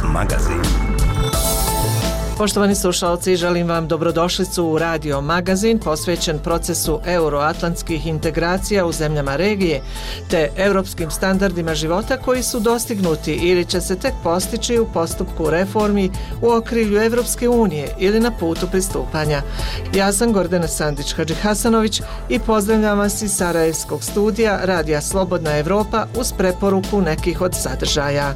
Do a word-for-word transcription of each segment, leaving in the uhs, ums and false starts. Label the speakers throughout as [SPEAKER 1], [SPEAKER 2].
[SPEAKER 1] magazin.
[SPEAKER 2] Poštovani slušalci, želim vam dobrodošlicu u Radio magazin posvećen procesu euroatlantskih integracija u zemljama regije te europskim standardima života koji su dostignuti ili će se tek postići u postupku reformi u okrilju Evropske unije ili na putu pristupanja. Ja sam Gordana Sandić-Hadžihasanović i pozdravljam vas iz Sarajevskog studija Radija Slobodna Evropa uz preporuku nekih od sadržaja.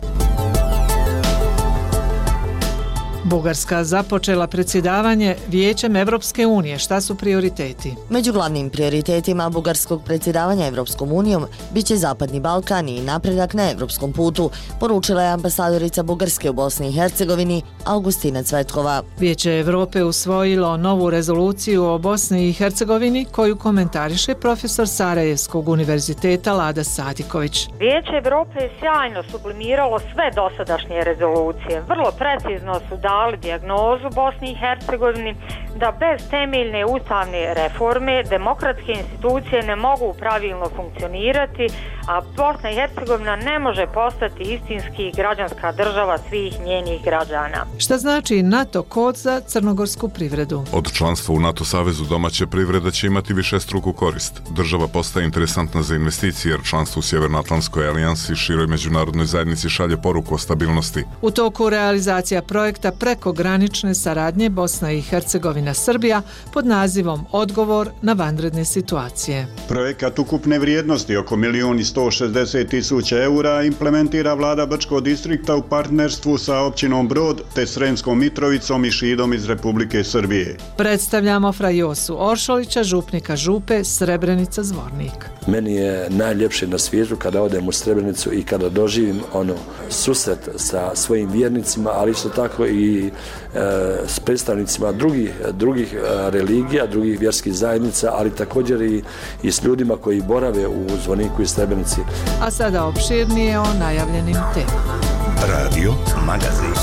[SPEAKER 2] Bugarska započela predsjedavanje Vijećem Evropske unije. Šta su prioriteti?
[SPEAKER 3] Među glavnim prioritetima bugarskog predsjedavanja Evropskom unijom bit će Zapadni Balkan i napredak na evropskom putu, poručila je ambasadorica Bugarske u Bosni i Hercegovini Augustina Cvetkova.
[SPEAKER 2] Vijeće Evrope usvojilo novu rezoluciju o Bosni i Hercegovini koju komentariše profesor Sarajevskog univerziteta Lada Sadiković.
[SPEAKER 4] Vijeće Evrope je sjajno sublimiralo sve dosadašnje rezolucije. Vrlo precizno su dali dijagnozu Bosni i Hercegovini da bez temeljne ustavne reforme demokratske institucije ne mogu pravilno funkcionirati, a Bosna i Hercegovina ne može postati istinski građanska država svih njenih građana.
[SPEAKER 2] Šta znači NATO kod za crnogorsku privredu?
[SPEAKER 5] Od članstva u NATO savezu domaća privreda će imati višestruku korist. Država postaje interesantna za investicije jer članstvo u Sjevernoatlantskoj alijansi široj međunarodnoj zajednici šalje poruku o stabilnosti.
[SPEAKER 2] U toku realizacija projekta prekogranične saradnje Bosna i Hercegovina Srbija pod nazivom Odgovor na vanredne situacije.
[SPEAKER 6] Projekat ukupne vrijednosti oko milijun i sto šezdeset tisuća eura implementira vlada Brčkog distrikta u partnerstvu sa općinom Brod te Sremskom Mitrovicom i Šidom iz Republike Srbije.
[SPEAKER 2] Predstavljamo Frajosu Oršolića, župnika župe Srebrenica Zvornik.
[SPEAKER 7] Meni je najljepše na svijetu kada odem u Srebrenicu i kada doživim ono susret sa svojim vjernicima, ali isto tako i e, s predstavnicima drugih, drugih religija, drugih vjerskih zajednica, ali također i, i s ljudima koji borave u Zvoniku i Srebrenici.
[SPEAKER 2] A sada opširnije o najavljenim temama.
[SPEAKER 1] Radio magazin.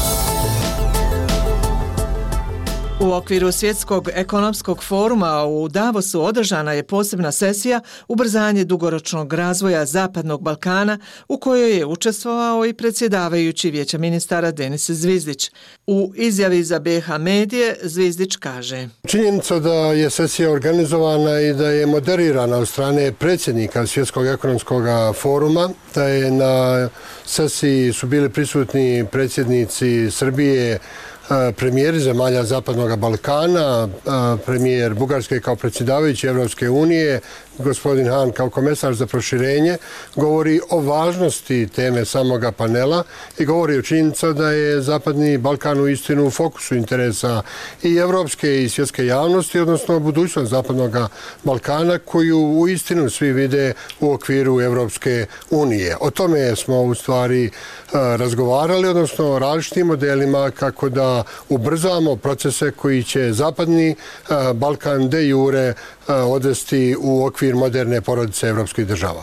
[SPEAKER 2] U okviru Svjetskog ekonomskog foruma u Davosu održana je posebna sesija Ubrzanje dugoročnog razvoja Zapadnog Balkana u kojoj je učestvovao i predsjedavajući Vijeća ministara Denis Zvizdić. U izjavi za B H medije Zvizdić kaže:
[SPEAKER 8] Činjenica da je sesija organizovana i da je moderirana od strane predsjednika Svjetskog ekonomskog foruma, da je na sesiji su bili prisutni predsjednici Srbije, premijeri zemalja Zapadnog Balkana, premijer Bugarske kao predsjedavajući Evropske unije, gospodin Han kao komesar za proširenje, govori o važnosti teme samoga panela i govori o činjenica da je Zapadni Balkan u istinu u fokusu interesa i evropske i svjetske javnosti, odnosno budućnost Zapadnog Balkana koju u istinu svi vide u okviru Evropske unije. O tome smo u stvari razgovarali, odnosno o različitim modelima kako da ubrzamo procese koji će Zapadni Balkan de jure odvesti u okvir moderne porodice evropskih država.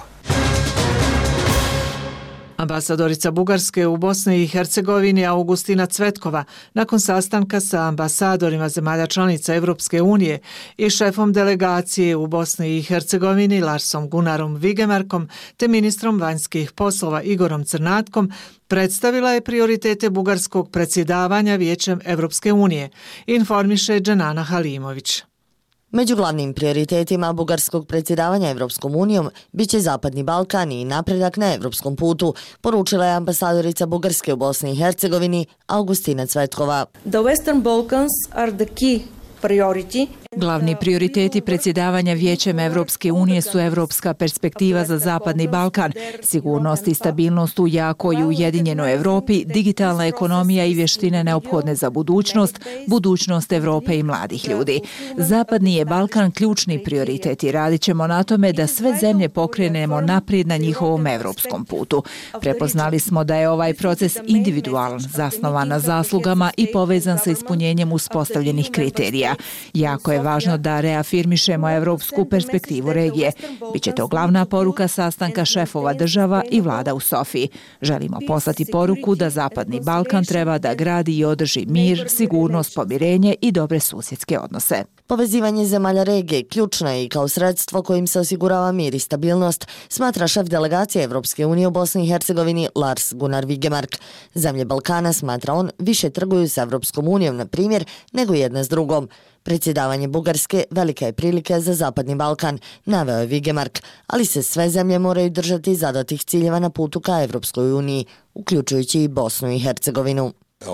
[SPEAKER 2] Ambasadorica Bugarske u Bosni i Hercegovini Augustina Cvetkova nakon sastanka sa ambasadorima zemalja članica Evropske unije i šefom delegacije u Bosni i Hercegovini Larsom Gunarom Vigemarkom te ministrom vanjskih poslova Igorom Crnatkom predstavila je prioritete bugarskog predsjedavanja Vijećem Evropske unije, informiše Dženana Halimović.
[SPEAKER 3] Među glavnim prioritetima bugarskog predsjedavanja Evropskom unijom bit će Zapadni Balkan i napredak na evropskom putu, poručila je ambasadorica Bugarske u Bosni i Hercegovini Augustina Cvetkova.
[SPEAKER 9] The Western Balkans are the key priority.
[SPEAKER 10] Glavni prioriteti predsjedavanja Vijećem Evropske unije su evropska perspektiva za Zapadni Balkan, sigurnost i stabilnost u jakoj i ujedinjenoj Evropi, digitalna ekonomija i vještine neophodne za budućnost, budućnost Evrope i mladih ljudi. Zapadni je Balkan ključni prioritet i radit ćemo na tome da sve zemlje pokrenemo naprijed na njihovom evropskom putu. Prepoznali smo da je ovaj proces individualan, zasnovan na zaslugama i povezan sa ispunjenjem uspostavljenih kriterija. Jako je važno da reafirmišemo evropsku perspektivu regije. Biće to glavna poruka sastanka šefova država i vlada u Sofiji. Želimo poslati poruku da Zapadni Balkan treba da gradi i održi mir, sigurnost, pomirenje i dobre susjedske odnose.
[SPEAKER 3] Povezivanje zemalja regije ključno je i kao sredstvo kojim se osigurava mir i stabilnost, smatra šef delegacije Evropske unije u Bosni i Hercegovini Lars Gunnar Vigemark. Zemlje Balkana, smatra on, više trguju s Evropskom unijom, na primjer, nego jedna s drugom. Predsjedavanje Bugarske velika je prilika za Zapadni Balkan, naveo je Vigemark, ali se sve zemlje moraju držati zadatih ciljeva na putu ka Evropskoj uniji, uključujući i Bosnu i Hercegovinu.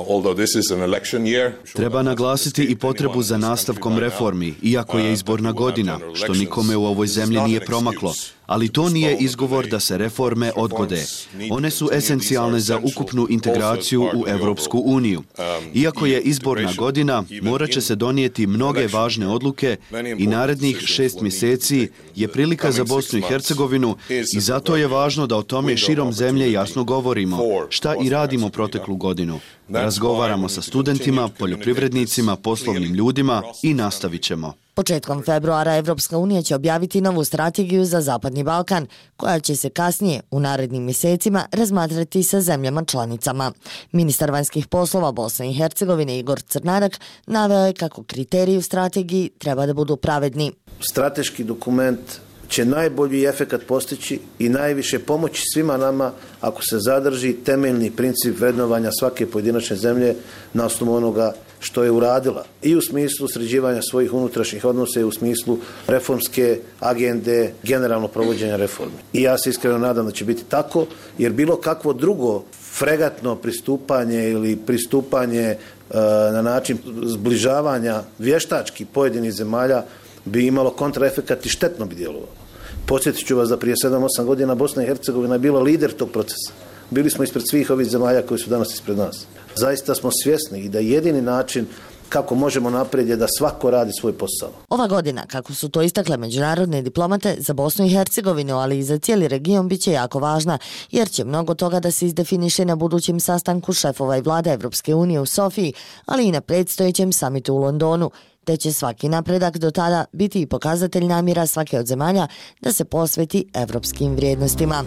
[SPEAKER 11] Treba naglasiti i potrebu za nastavkom reformi, iako je izborna godina, što nikome u ovoj zemlji nije promaklo. Ali to nije izgovor da se reforme odgode. One su esencijalne za ukupnu integraciju u Evropsku uniju. Iako je izborna godina, morat će se donijeti mnoge važne odluke i narednih šest mjeseci je prilika za Bosnu i Hercegovinu i zato je važno da o tome širom zemlje jasno govorimo, šta i radimo proteklu godinu. Razgovaramo sa studentima, poljoprivrednicima, poslovnim ljudima i nastavit ćemo.
[SPEAKER 3] Početkom februara Evropska unija će objaviti novu strategiju za Zapadni Balkan, koja će se kasnije u narednim mjesecima razmatrati sa zemljama članicama. Ministar vanjskih poslova Bosne i Hercegovine Igor Crnarak naveo je kako kriteriji u strategiji treba da budu pravedni.
[SPEAKER 12] Strateški dokument će najbolji efekat postići i najviše pomoći svima nama ako se zadrži temeljni princip vrednovanja svake pojedinačne zemlje na osnovu onoga što je uradila i u smislu sređivanja svojih unutrašnjih odnosa i u smislu reformske agende, generalno provođenja reformi. I ja se iskreno nadam da će biti tako, jer bilo kakvo drugo fregatno pristupanje ili pristupanje e, na način zbližavanja vještački pojedinih zemalja bi imalo kontraefekat i štetno bi djelovalo. Podsjetit ću vas da prije sedam osam godina Bosna i Hercegovina je bila lider tog procesa. Bili smo ispred svih ovih zemalja koji su danas ispred nas. Zaista smo svjesni i da jedini način kako možemo naprijed je da svako radi svoj posao.
[SPEAKER 3] Ova godina, kako su to istakle međunarodne diplomate, za Bosnu i Hercegovinu, ali i za cijeli region bit će jako važna, jer će mnogo toga da se izdefiniše na budućem sastanku šefova i vlade Evropske unije u Sofiji, ali i na predstojećem samitu u Londonu, te će svaki napredak do tada biti i pokazatelj namjera svake od zemalja da se posveti evropskim vrijednostima.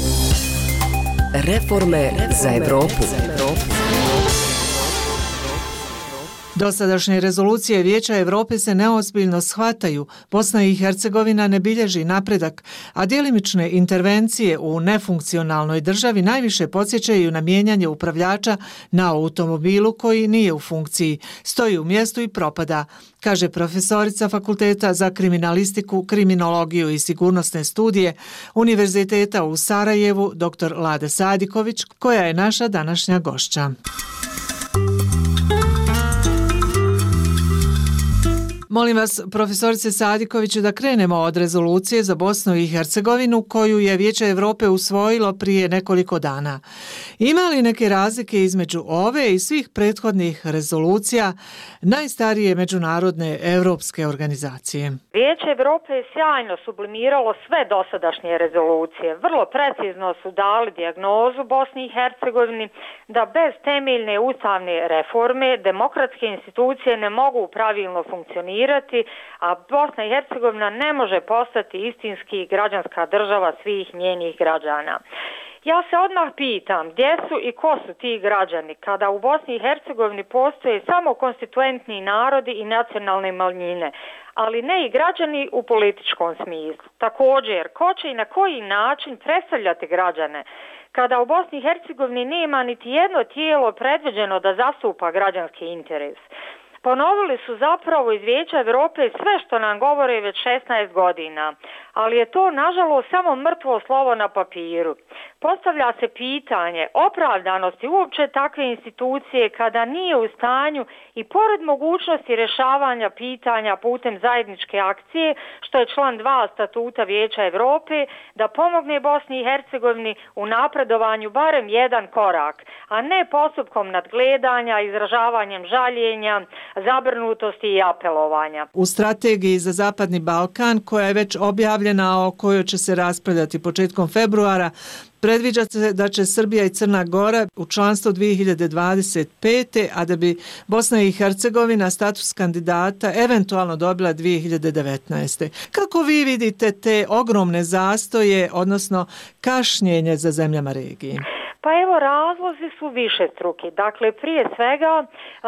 [SPEAKER 13] Reforme za Evropu.
[SPEAKER 2] Dosadašnje rezolucije Vijeća Europe se neozbiljno shvataju. Bosna i Hercegovina ne bilježi napredak, a djelimične intervencije u nefunkcionalnoj državi najviše podsjećaju na mijenjanje upravljača na automobilu koji nije u funkciji, stoji u mjestu i propada, kaže profesorica Fakulteta za kriminalistiku, kriminologiju i sigurnosne studije Univerziteta u Sarajevu, dr Lada Sadiković, koja je naša današnja gošća. Molim vas, profesorice Sadikoviću, da krenemo od rezolucije za Bosnu i Hercegovinu koju je Vijeće Europe usvojilo prije nekoliko dana. Ima li neke razlike između ove i svih prethodnih rezolucija najstarije međunarodne europske organizacije?
[SPEAKER 4] Vijeće Europe je sjajno sublimiralo sve dosadašnje rezolucije. Vrlo precizno su dali dijagnozu Bosni i Hercegovini da bez temeljne ustavne reforme demokratske institucije ne mogu pravilno funkcionirati, a Bosna i Hercegovina ne može postati istinski građanska država svih njenih građana. Ja se odmah pitam gdje su i ko su ti građani kada u Bosni i Hercegovini postoje samo konstituentni narodi i nacionalne manjine, ali ne i građani u političkom smislu. Također, ko će i na koji način predstavljati građane kada u Bosni i Hercegovini nema niti jedno tijelo predviđeno da zastupa građanski interes? Ponovili su zapravo iz Vijeća Europe sve što nam govore već šesnaest godina, ali je to nažalost samo mrtvo slovo na papiru. Postavlja se pitanje opravdanosti uopće takve institucije kada nije u stanju i pored mogućnosti rješavanja pitanja putem zajedničke akcije, što je član dva statuta Vijeća Europe, da pomogne Bosni i Hercegovini u napredovanju barem jedan korak, a ne postupkom nadgledanja, izražavanjem žaljenja, zabrinutosti i apelovanja.
[SPEAKER 2] U strategiji za Zapadni Balkan, koja je već objavljena, o kojoj će se raspravljati početkom februara, predviđa se da će Srbija i Crna Gora u članstvo dvije hiljade dvadeset pete. a da bi Bosna i Hercegovina status kandidata eventualno dobila dvije hiljade devetnaeste. Kako vi vidite te ogromne zastoje, odnosno kašnjenje za zemljama regije?
[SPEAKER 4] Pa evo, razlozi su višestruki. Dakle, prije svega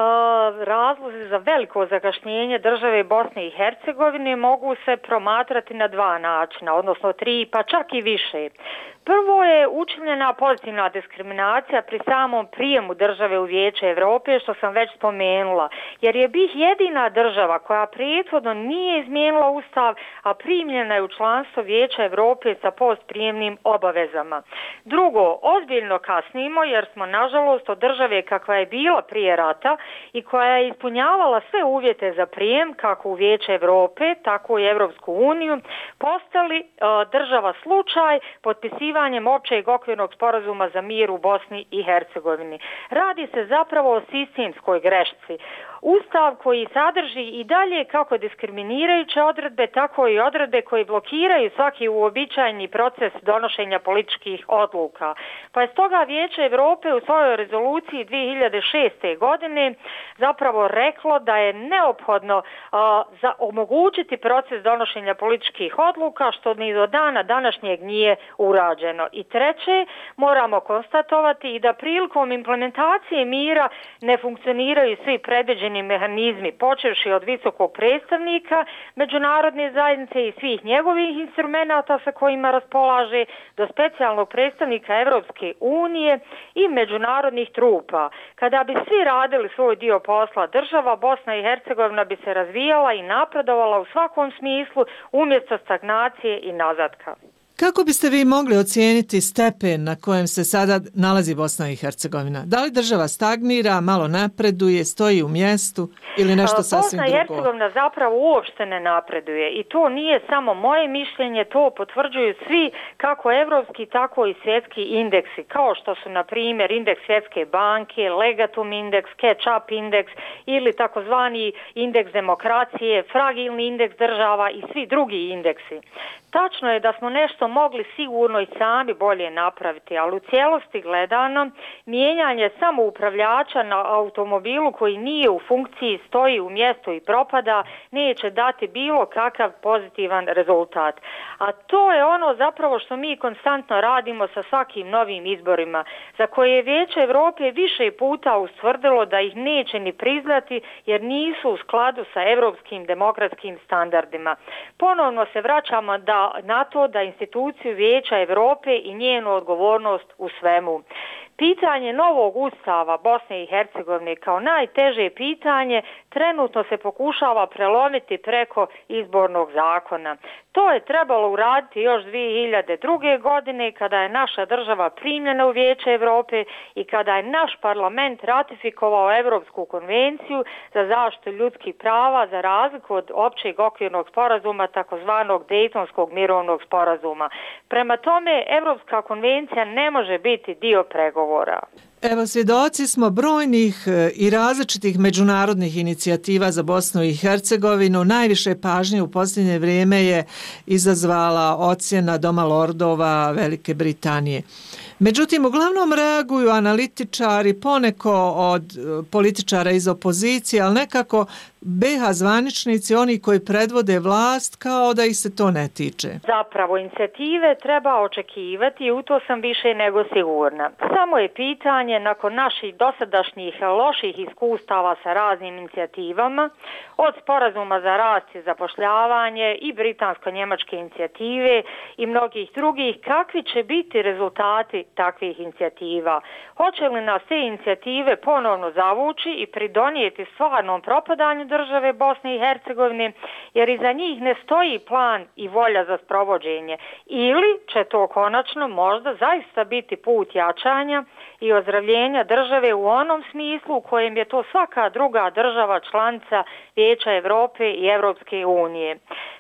[SPEAKER 4] razlozi za veliko zakašnjenje države Bosne i Hercegovine mogu se promatrati na dva načina, odnosno tri, pa čak i više. Prvo je učinjena pozitivna diskriminacija pri samom prijemu države u Vijeće Europe, što sam već spomenula, jer je BiH jedina država koja prethodno nije izmijenila ustav, a primljena je u članstvo Vijeća Europe sa postprijemnim obavezama. Drugo, ozbiljno kasnimo jer smo nažalost od države kakva je bila prije rata i koja je ispunjavala sve uvjete za prijem kako u Vijeće Europe, tako i Europsku uniju, postali uh, država slučaj potpisivanja općeg okvirnog sporazuma za mir u Bosni i Hercegovini. Radi se zapravo o sistemskoj grešci. Ustav koji sadrži i dalje kako diskriminirajuće odredbe, tako i odredbe koje blokiraju svaki uobičajeni proces donošenja političkih odluka. Pa je stoga Vijeće Europe u svojoj rezoluciji dvije hiljade šeste. godine zapravo reklo da je neophodno a, za omogućiti proces donošenja političkih odluka, što ni do dana današnjeg nije urađeno. I treće, moramo konstatovati i da prilikom implementacije mira ne funkcioniraju svi predviđeni mehanizmi, počevši od visokog predstavnika međunarodne zajednice i svih njegovih instrumenata sa kojima raspolaže, do specijalnog predstavnika Europske unije i međunarodnih trupa. Kada bi svi radili svoj dio posla, država Bosna i Hercegovina bi se razvijala i napredovala u svakom smislu umjesto stagnacije i nazadka.
[SPEAKER 2] Kako biste vi mogli ocijeniti stepen na kojem se sada nalazi Bosna i Hercegovina? Da li država stagnira, malo napreduje, stoji u mjestu ili nešto sasvim drugo?
[SPEAKER 4] Bosna i Hercegovina zapravo uopšte ne napreduje i to nije samo moje mišljenje, to potvrđuju svi kako evropski, tako i svjetski indeksi, kao što su na primjer indeks Svjetske banke, Legatum indeks, Catch Up indeks ili takozvani indeks demokracije, fragilni indeks država i svi drugi indeksi. Tačno je da smo nešto mogli sigurno i sami bolje napraviti, ali u cijelosti gledano mijenjanje samoupravljača na automobilu koji nije u funkciji, stoji u mjestu i propada, neće dati bilo kakav pozitivan rezultat. A to je ono zapravo što mi konstantno radimo sa svakim novim izborima, za koje je Vijeće Europe više puta ustvrdilo da ih neće ni priznati jer nisu u skladu sa europskim demokratskim standardima. Ponovno se vraćamo da na to da instituciju Vijeća Europe i njenu odgovornost u svemu. Pitanje novog ustava Bosne i Hercegovine kao najteže pitanje trenutno se pokušava prelomiti preko izbornog zakona. To je trebalo uraditi još dvije hiljade druge. godine kada je naša država primljena u Vijeće Europe i kada je naš parlament ratifikovao Europsku konvenciju za zaštitu ljudskih prava za razliku od općeg okvirnog sporazuma takozvanog Dejtonskog mirovnog sporazuma. Prema tome, Europska konvencija ne može biti dio pregovora.
[SPEAKER 2] Evo, svjedoci smo brojnih i različitih međunarodnih inicijativa za Bosnu i Hercegovinu. Najviše pažnje u posljednje vrijeme je izazvala ocjena Doma lordova Velike Britanije. Međutim, uglavnom reaguju analitičari, poneko od političara iz opozicije, ali nekako B iH zvaničnici, oni koji predvode vlast, kao da ih se to ne tiče.
[SPEAKER 4] Zapravo, inicijative treba očekivati i u to sam više nego sigurna. Samo je pitanje, nakon naših dosadašnjih loših iskustava sa raznim inicijativama, od sporazuma za rast i zapošljavanje i britansko-njemačke inicijative i mnogih drugih, kakvi će biti rezultati takvih inicijativa? Hoće li nas te inicijative ponovno zavući i pridonijeti stvarnom propadanju države Bosne i Hercegovine, jer iza njih ne stoji plan i volja za sprovođenje, ili će to konačno možda zaista biti put jačanja i ozdravljenja države u onom smislu u kojem je to svaka druga država članica Vijeća Europe i Europske unije.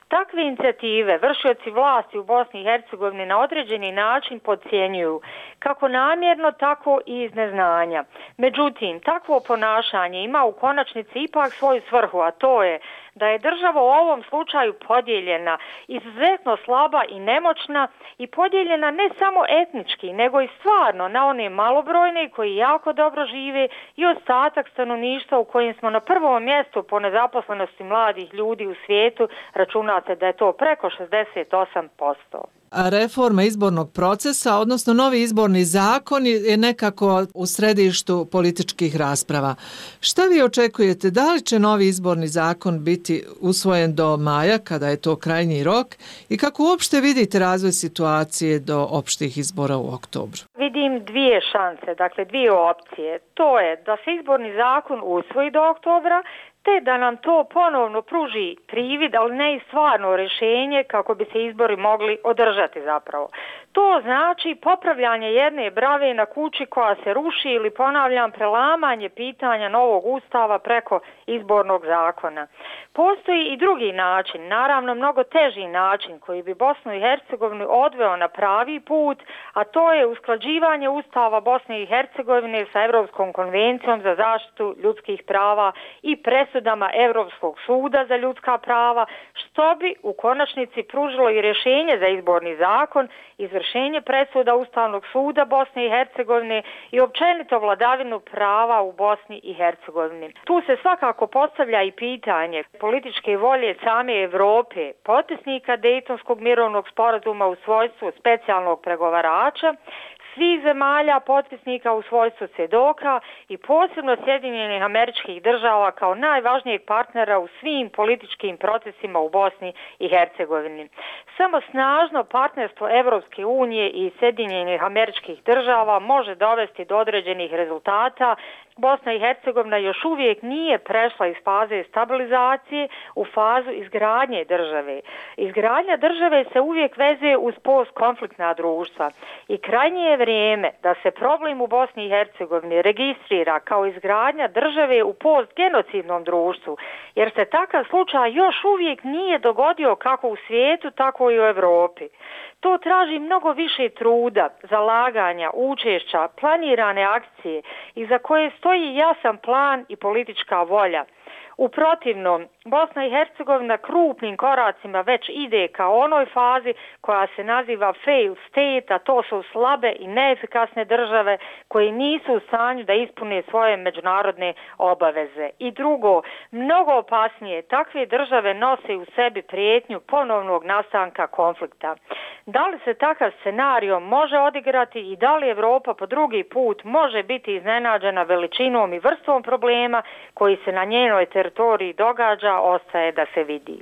[SPEAKER 4] Takve inicijative vršioci vlasti u Bosni i Hercegovini na određeni način podcjenjuju, kako namjerno, tako i iz neznanja. Međutim, takvo ponašanje ima u konačnici ipak svoju svrhu, a to je da je država u ovom slučaju podijeljena, izuzetno slaba i nemoćna i podijeljena ne samo etnički, nego i stvarno na one malobrojne koji jako dobro žive i ostatak stanovništva u kojem smo na prvom mjestu po nezaposlenosti mladih ljudi u svijetu, računa se da je to preko šezdeset osam posto.
[SPEAKER 2] A reforma izbornog procesa, odnosno novi izborni zakon je nekako u središtu političkih rasprava. Šta vi očekujete? Da li će novi izborni zakon biti usvojen do maja, kada je to krajnji rok? I kako uopšte vidite razvoj situacije do opštih izbora u oktobru?
[SPEAKER 4] Vidim dvije šanse, dakle dvije opcije. To je da se izborni zakon usvoji do oktobra, te da nam to ponovno pruži privid, ali ne i stvarno rješenje kako bi se izbori mogli održati zapravo. To znači popravljanje jedne brave na kući koja se ruši ili, ponavljam, prelamanje pitanja novog ustava preko izbornog zakona. Postoji i drugi način, naravno mnogo teži način koji bi Bosnu i Hercegovinu odveo na pravi put, a to je usklađivanje ustava Bosne i Hercegovine sa Europskom konvencijom za zaštitu ljudskih prava i presudama Europskog suda za ljudska prava, što bi u konačnici pružilo i rješenje za izborni zakon, izvršenje presuda Ustavnog suda Bosne i Hercegovine i općenito vladavinu prava u Bosni i Hercegovini. Tu se svakako postavlja i pitanje političke volje same Europe, potpisnika Dejtonskog mirovnog sporazuma u svojstvu specijalnog pregovarača, svih zemalja potpisnika u svojstvu svjedoka i posebno Sjedinjenih Američkih Država kao najvažnijeg partnera u svim političkim procesima u Bosni i Hercegovini. Samo snažno partnerstvo Evropske unije i Sjedinjenih Američkih Država može dovesti do određenih rezultata. Bosna i Hercegovina još uvijek nije prešla iz faze stabilizacije u fazu izgradnje države. Izgradnja države se uvijek vezuje uz postkonfliktna društva i krajnje je vrijeme da se problem u Bosni i Hercegovini registrira kao izgradnja države u postgenocidnom društvu, jer se takav slučaj još uvijek nije dogodio kako u svijetu, tako i u Europi. To traži mnogo više truda, zalaganja, učešća, planirane akcije i za koje stoji jasan plan i politička volja. U protivnom, Bosna i Hercegovina krupnim koracima već ide ka onoj fazi koja se naziva fail state, a to su slabe i neefikasne države koje nisu u stanju da ispune svoje međunarodne obaveze. I drugo, mnogo opasnije, takve države nose u sebi prijetnju ponovnog nastanka konflikta. Da li se takav scenario može odigrati i da li Europa po drugi put može biti iznenađena veličinom i vrstom problema koji se na njenoj teritoriji događa, ostaje da se vidi.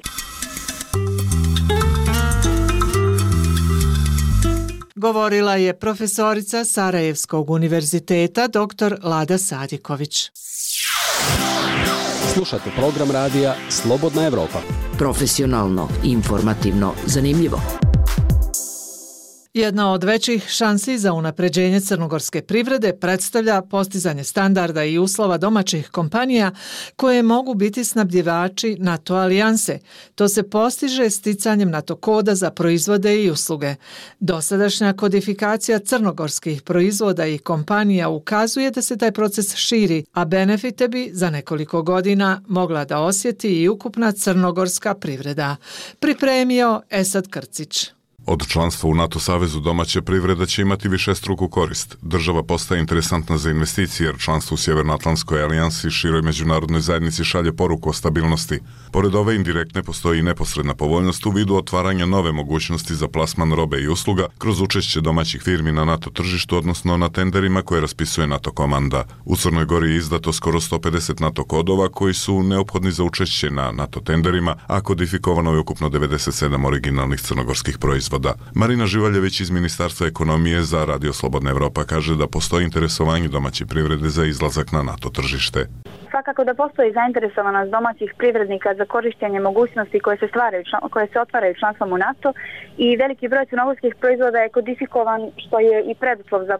[SPEAKER 2] Govorila je profesorica Sarajevskog univerziteta dr. Lada Sadiković.
[SPEAKER 14] Slušate program radija Slobodna Evropa.
[SPEAKER 13] Profesionalno, informativno, zanimljivo.
[SPEAKER 2] Jedna od većih šansi za unapređenje crnogorske privrede predstavlja postizanje standarda i uslova domaćih kompanija koje mogu biti snabdjevači NATO alijanse. To se postiže sticanjem NATO koda za proizvode i usluge. Dosadašnja kodifikacija crnogorskih proizvoda i kompanija ukazuje da se taj proces širi, a benefite bi za nekoliko godina mogla da osjeti i ukupna crnogorska privreda. Pripremio Esad Krcić.
[SPEAKER 5] Od članstva u NATO savezu domaća privreda će imati višestruku korist. Država postaje interesantna za investicije jer članstvo u Sjevernoatlantskoj alijansi široj međunarodnoj zajednici šalje poruku o stabilnosti. Pored ove indirektne postoji i neposredna povoljnost u vidu otvaranja nove mogućnosti za plasman robe i usluga kroz učešće domaćih firmi na NATO tržištu, odnosno na tenderima koje raspisuje NATO komanda. U Crnoj Gori je izdato skoro sto pedeset NATO kodova koji su neophodni za učešće na NATO tenderima, a kodifikovano je ukupno devedeset sedam originalnih crnogorskih proizvoda. Marina Živaljević iz Ministarstva ekonomije za Radio Slobodna Evropa kaže da postoji interesovanje domaće privrede za izlazak na NATO tržište.
[SPEAKER 15] Svakako da postoji zainteresovanost domaćih privrednika za korištenje mogućnosti koje se stvaraju, koje se otvaraju članstvom u NATO i veliki broj crnogorskih proizvoda je kodifikovan, što je i preduslov za plasman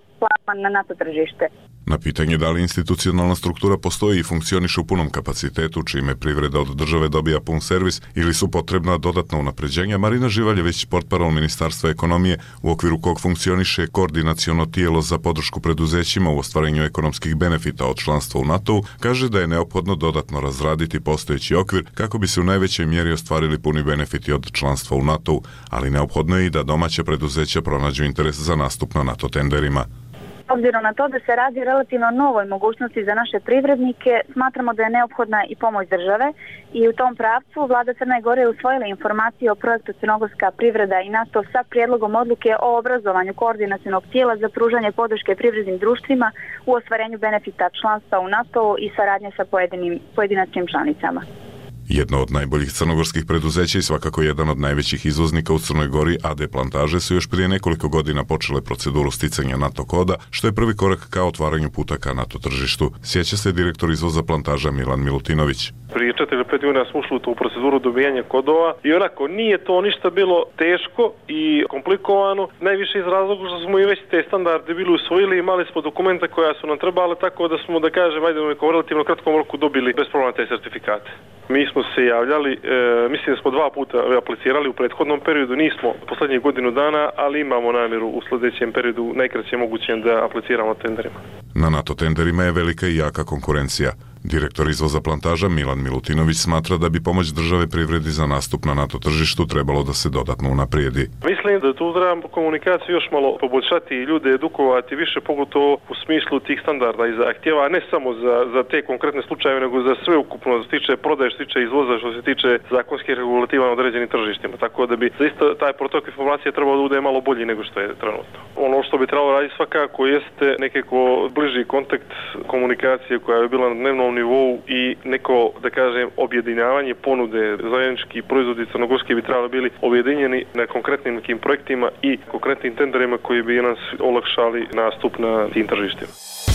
[SPEAKER 15] na NATO tržište.
[SPEAKER 5] Na pitanje da li institucionalna struktura postoji i funkcioniše u punom kapacitetu, čime privreda od države dobija pun servis ili su potrebna dodatna unapređenja, Marina Živaljević, portparol Ministarstva ekonomije, u okviru kog funkcioniše koordinaciono tijelo za podršku preduzećima u ostvarenju ekonomskih benefita od članstva u NATO-u, kaže da je neophodno dodatno razraditi postojeći okvir kako bi se u najvećoj mjeri ostvarili puni benefiti od članstva u NATO-u, ali neophodno je i da domaće preduzeća pronađu interes za nastup na NATO tenderima.
[SPEAKER 15] Obzirom na to da se radi o relativno novoj mogućnosti za naše privrednike, smatramo da je neophodna i pomoć države i u tom pravcu vlada Crne Gore je usvojila informacije o projektu Crnogorska privreda i NATO sa prijedlogom odluke o obrazovanju koordinacionog tijela za pružanje podrške privrednim društvima u ostvarenju benefita članstva u NATO i saradnje sa pojedinim, pojedinačnim članicama.
[SPEAKER 5] Jedno od najboljih crnogorskih preduzeća i svakako jedan od najvećih izvoznika u Crnoj Gori, A D Plantaže, su još prije nekoliko godina počele proceduru sticanja NATO koda, što je prvi korak ka otvaranju puta ka NATO tržištu. Sjeća se direktor izvoza Plantaža Milan Milutinović.
[SPEAKER 16] Prije četiri ili pet godina smo ušli u tu proceduru dobijanja kodova i onako nije to ništa bilo teško i komplikovano, najviše iz razloga što smo i već te standarde bili usvojili i imali smo dokumenta koja su nam trebali, tako da smo, da kažem, ajde u nekom relativno kratkom roku dobili bez problema te sertifikate. Mi smo se javljali, e, mislim da smo dva puta aplicirali u prethodnom periodu, nismo poslednjih godinu dana, ali imamo namjeru u sljedećem periodu najkraće mogućem da apliciramo tenderima.
[SPEAKER 5] Na NATO tenderima je velika i jaka konkurencija. Direktor izvoza Plantaža Milan Milutinović smatra da bi pomoć države privredi za nastup na NATO tržištu trebalo da se dodatno unaprijedi.
[SPEAKER 16] Mislim da tu treba komunikaciju još malo poboljšati i ljude edukovati više, pogotovo u smislu tih standarda i zahtjeva, ne samo za, za te konkretne slučajeve, nego za sve ukupno, što se tiče prodaje, što se tiče izvoza, što se tiče zakonskih regulativa na određenim tržištima. Tako da bi zaista taj protok informacije trebao da bude malo bolji nego što je trenutno. Ono što bi trebalo raditi svakako jeste nekako bliži kontakt komunikacije koja je bila na dnevnom nivou i neko, da kažem, objedinjavanje ponude. Zajednički proizvodi crnogorski bi trebali bili objedinjeni na konkretnim nekim projektima i konkretnim tenderima koji bi nas olakšali nastup na tim tržištima.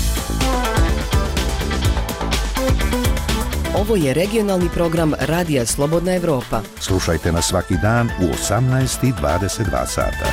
[SPEAKER 17] Ovo je regionalni program Radija Slobodna Evropa.
[SPEAKER 1] Slušajte nas svaki dan u osamnaest i dvadeset dva sata.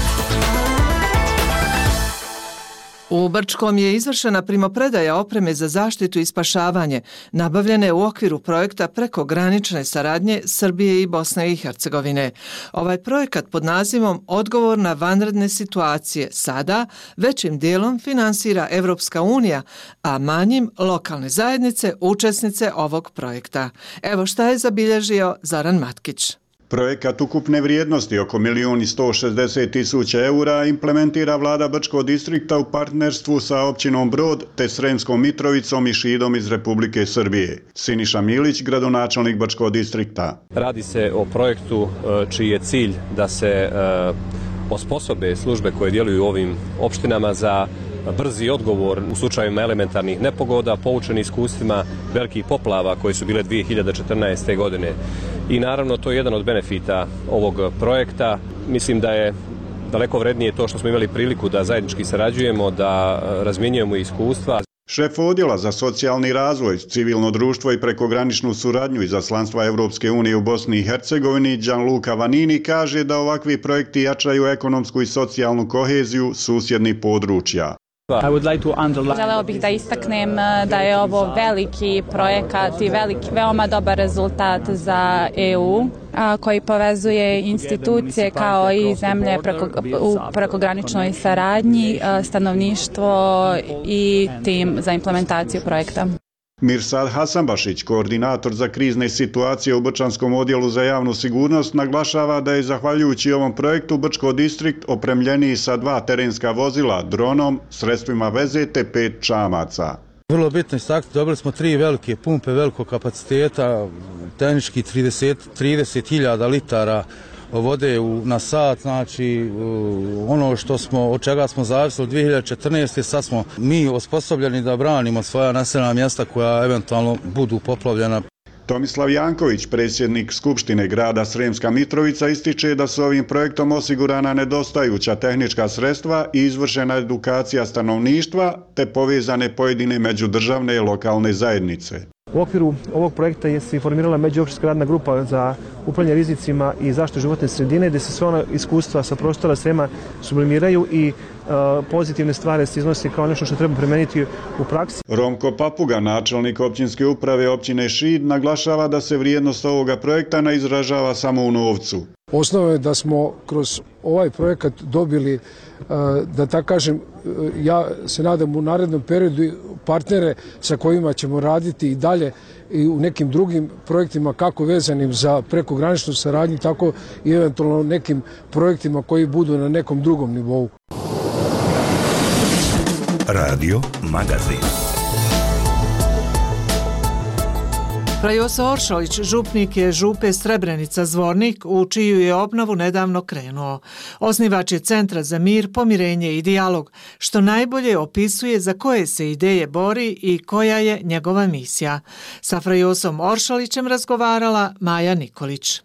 [SPEAKER 2] U Brčkom je izvršena primopredaja opreme za zaštitu i spašavanje, nabavljene u okviru projekta prekogranične saradnje Srbije i Bosne i Hercegovine. Ovaj projekat pod nazivom Odgovor na vanredne situacije sada većim dijelom finansira Evropska unija, a manjim lokalne zajednice učesnice ovog projekta. Evo šta je zabilježio Zoran Matkić.
[SPEAKER 6] Projekat ukupne vrijednosti oko milijun i sto šezdeset tisuća eura implementira vlada Brčkog distrikta u partnerstvu sa općinom Brod te Sremskom Mitrovicom i Šidom iz Republike Srbije. Siniša Milić, gradonačelnik Brčkog distrikta.
[SPEAKER 14] Radi se o projektu čiji je cilj da se osposobe službe koje djeluju u ovim opštinama za brzi odgovor u slučajevima elementarnih nepogoda, poučeni iskustvima velikih poplava koje su bile dvije hiljade četrnaeste. godine. I naravno to je jedan od benefita ovog projekta. Mislim da je daleko vrednije to što smo imali priliku da zajednički sarađujemo, da razmjenjujemo iskustva.
[SPEAKER 6] Šef odjela za socijalni razvoj, civilno društvo i prekograničnu suradnju izaslanstva Evropske unije u Bosni i Hercegovini, Gianluca Vanini, kaže da ovakvi projekti jačaju ekonomsku i socijalnu koheziju susjednih područja.
[SPEAKER 18] Želeo bih da istaknem da je ovo veliki projekat i veliki, veoma dobar rezultat za E U koji povezuje institucije kao i zemlje preko, u prekograničnoj saradnji, stanovništvo i tim za implementaciju projekta.
[SPEAKER 6] Mirsad Hasanbašić, koordinator za krizne situacije u Brčanskom odjelu za javnu sigurnost, naglašava da je zahvaljujući ovom projektu Brčko distrikt opremljeniji sa dva terenska vozila, dronom, sredstvima veze te pet čamaca.
[SPEAKER 19] Vrlo bitno istaknuti, dobili smo tri velike pumpe velikog kapaciteta, tehnički trideset hiljada litara vode u, na sat, znači ono što smo, od čega smo zavisili od dvije hiljade četrnaeste. sad smo mi osposobljeni da branimo svoja naseljena mjesta koja eventualno budu poplavljena.
[SPEAKER 6] Tomislav Janković, predsjednik Skupštine grada Sremska Mitrovica, ističe da su ovim projektom osigurana nedostajuća tehnička sredstva i izvršena edukacija stanovništva te povezane pojedine međudržavne i lokalne zajednice.
[SPEAKER 20] U okviru ovog projekta je se formirala međuopštinska radna grupa za upravljanje rizicima i zaštitu životne sredine, gdje se sve ona iskustva sa prostora Srema sublimiraju i e, pozitivne stvari se iznose kao nešto što treba primeniti u praksi.
[SPEAKER 6] Romko Papuga, načelnik općinske uprave općine Šid, naglašava da se vrijednost ovoga projekta ne izražava samo u novcu.
[SPEAKER 21] Osnova je da smo kroz ovaj projekat dobili, da tako kažem, ja se nadam u narednom periodu partnere sa kojima ćemo raditi i dalje i u nekim drugim projektima kako vezanim za prekograničnu saradnju, tako i eventualno nekim projektima koji budu na nekom drugom nivou.
[SPEAKER 1] Radio Magazin.
[SPEAKER 2] Frajoso Oršolić, župnik je župe Srebrenica Zvornik, u čiju je obnovu nedavno krenuo. Osnivač je Centra za mir, pomirenje i dijalog, što najbolje opisuje za koje se ideje bori i koja je njegova misija. Sa Frajosom Oršolićem razgovarala Maja Nikolić.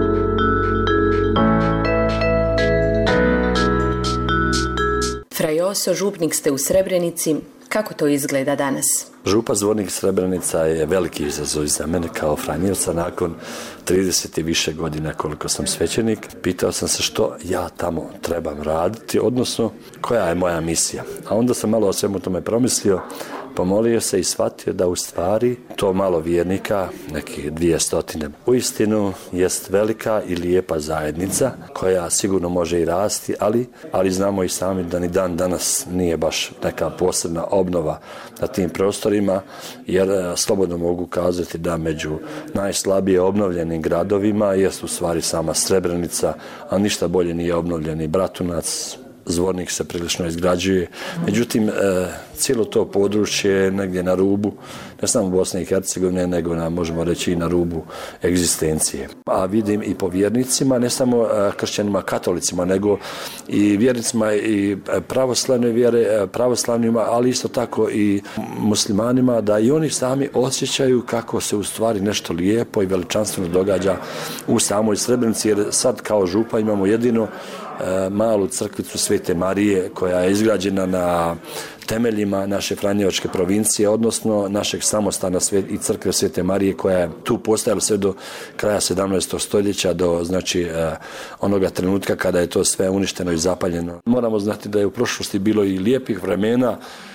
[SPEAKER 22] Frajoso, župnik ste u Srebrenici. Kako to izgleda danas?
[SPEAKER 7] Župa Zvornik Srebrenica je veliki izazov za mene kao Franjevca. Nakon trideset i više godina koliko sam svećenik, pitao sam se što ja tamo trebam raditi, odnosno koja je moja misija. A onda sam malo o svemu tome promislio, pomolio se i shvatio da u stvari to malo vjernika, nekih dvije stotine, uistinu jest velika i lijepa zajednica koja sigurno može i rasti, ali, ali znamo i sami da ni dan danas nije baš neka posebna obnova na tim prostorima, jer slobodno mogu kazati da među najslabije obnovljenim gradovima jest u stvari sama Srebrenica, a ništa bolje nije obnovljeni Bratunac. Zvornik se prilično izgrađuje. Međutim, e, cijelo to područje je negdje na rubu, ne samo Bosne i Hercegovine, nego na, možemo reći i na rubu egzistencije. A vidim i po vjernicima, ne samo e, kršćanima, katolicima, nego i vjernicima i pravoslavne vjere, pravoslavnima, ali isto tako i muslimanima, da i oni sami osjećaju kako se u stvari nešto lijepo i veličanstveno događa u samoj Srebrenici, jer sad kao župa imamo jedino malu crkvicu Svete Marije koja je izgrađena na temeljima naše Franjevačke provincije, odnosno našeg samostana i crkve Svete Marije koja je tu postojala sve do kraja sedamnaestog stoljeća, do znači onoga trenutka kada je to sve uništeno i zapaljeno. Moramo znati da je u prošlosti bilo i lijepih vremena,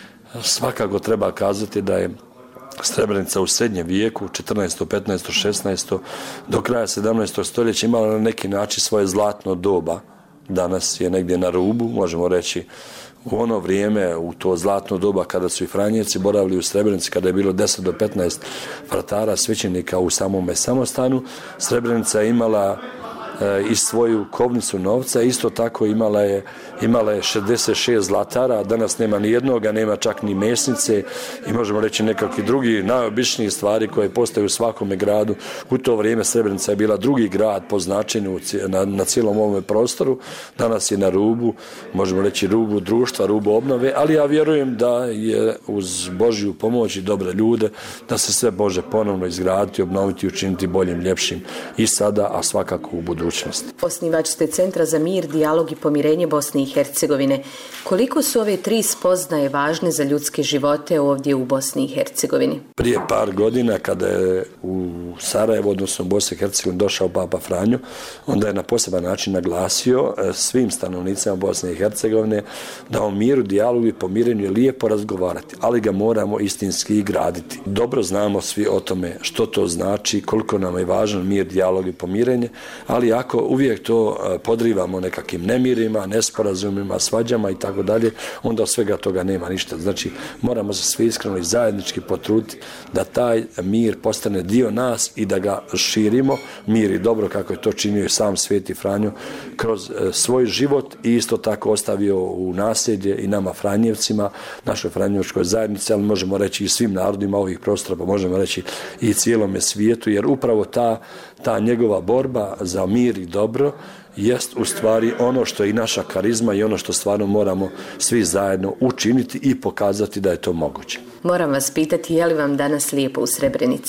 [SPEAKER 7] svakako treba kazati da je Srebrenica u srednjem vijeku, četrnaesto, petnaesto, šesnaesto do kraja sedamnaestog stoljeća imala na neki način svoje zlatno doba. Danas je negdje na rubu, možemo reći, u ono vrijeme, u to zlatno doba kada su i Franjevci boravili u Srebrenici, kada je bilo deset do petnaest fratara svećenika u samome samostanu, Srebrenica je imala e, i svoju kovnicu novca, isto tako imala je, imala je šezdeset šest zlatara, danas nema ni jednoga, nema čak ni mesnice i možemo reći nekakvi drugi najobičniji stvari koje postoje u svakome gradu. U to vrijeme Srebrenica je bila drugi grad po značenju na, na cijelom ovom prostoru, danas je na rubu, možemo reći rubu društva, rubu obnove, ali ja vjerujem da je uz Božju pomoć i dobre ljude, da se sve može ponovno izgraditi, obnoviti i učiniti boljim, ljepšim i sada, a svakako u budućnosti.
[SPEAKER 22] Osnivač ste Centra za mir, dijalog i pomirenje Bosne i Hercegovine. Koliko su ove tri spoznaje važne za ljudske živote ovdje u Bosni i Hercegovini?
[SPEAKER 7] Prije par godina kada je u Sarajevo, odnosno u Bosni i Hercegovini, došao Papa Franjo, onda je na poseban način naglasio svim stanovnicima Bosne i Hercegovine da o miru, dijalogu i pomirenju je lijepo razgovarati, ali ga moramo istinski i graditi. Dobro znamo svi o tome što to znači, koliko nam je važan mir, dijalog i pomirenje, ali ako uvijek to podrivamo nekakvim nemirima, nesporazumima, svađama i tako dalje, onda od svega toga nema ništa. Znači, moramo se svi iskreno i zajednički potruditi da taj mir postane dio nas i da ga širimo, mir i dobro, kako je to činio i sam Sveti Franjo kroz svoj život i isto tako ostavio u nasljeđe i nama Franjevcima, našoj Franjevačkoj zajednici, ali možemo reći i svim narodima ovih prostora, pa možemo reći i cijelome svijetu, jer upravo ta, ta njegova borba za mir i dobro jest u stvari ono što je i naša karizma i ono što stvarno moramo svi zajedno učiniti i pokazati da je to moguće.
[SPEAKER 22] Moram vas pitati, je li vam danas lijepo u Srebrenici?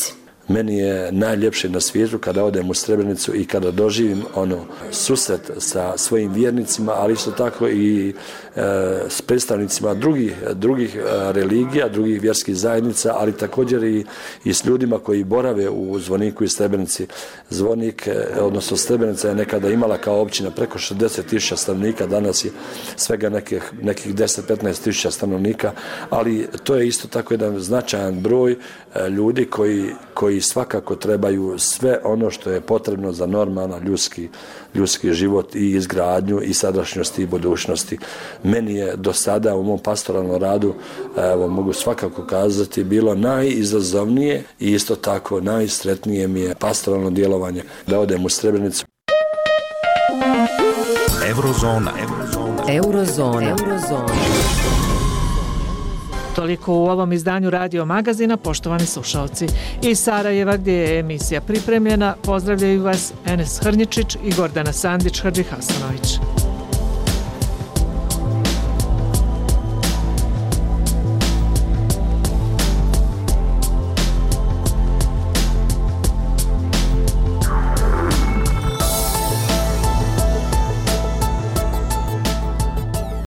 [SPEAKER 7] Meni je najljepše na svijetu kada odem u Srebrenicu i kada doživim ono susret sa svojim vjernicima, ali isto tako i e, s predstavnicima drugih, drugih religija, drugih vjerskih zajednica, ali također i, i s ljudima koji borave u Zvoniku i Srebrenici. Zvonik, odnosno Srebrenica je nekada imala kao općina preko šezdeset tisuća stanovnika, danas je svega nekih, nekih deset do petnaest tisuća stanovnika, ali to je isto tako jedan značajan broj e, ljudi koji, koji svakako trebaju sve ono što je potrebno za normalan ljudski, ljudski život i izgradnju i sadašnjosti i budućnosti. Meni je do sada u mom pastoralnom radu, evo, mogu svakako kazati, bilo najizazovnije i isto tako najsretnije mi je pastoralno djelovanje da odem u Srebrenicu.
[SPEAKER 1] Eurozona. Eurozona.
[SPEAKER 17] Eurozona. Eurozona.
[SPEAKER 2] Toliko u ovom izdanju Radio Magazina, poštovani slušalci. Iz Sarajeva, gdje je emisija pripremljena, pozdravljaju vas Enes Hrnjičić i Gordana Sandić-Hadžihasanović.